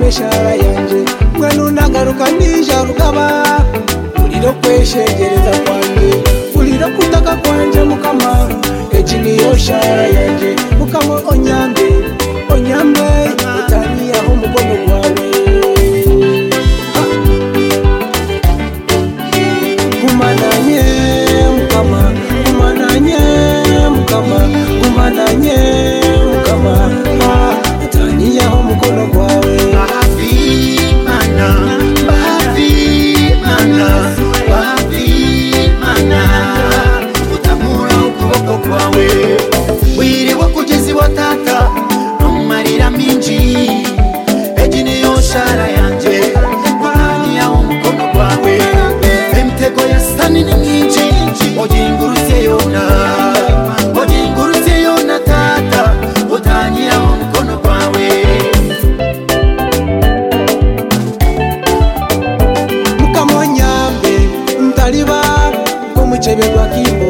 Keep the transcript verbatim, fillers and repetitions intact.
meshara yanje mwenu nagaruka nija rugaba uliro kweshegereza kwanje uliro kutaka kwanje mukama ejini yoshara yanje mukama onyambe onyambe utani aho mukono gwawe kumananye mukama kumananye mukama kumananye mukama utani aho mukono gwawe bavi mana bavi mana bavi mana utamura ukuboko kwawe wiriwe kugezi watata amarira minji ejini yoshara yanje utani aho mukono gwawe emtego ya stani ni minji ojingurutse yona ojingurutse yona tata utani aho mukono gwawe mukamonyambe ntaliba komuchebe gwa kimbo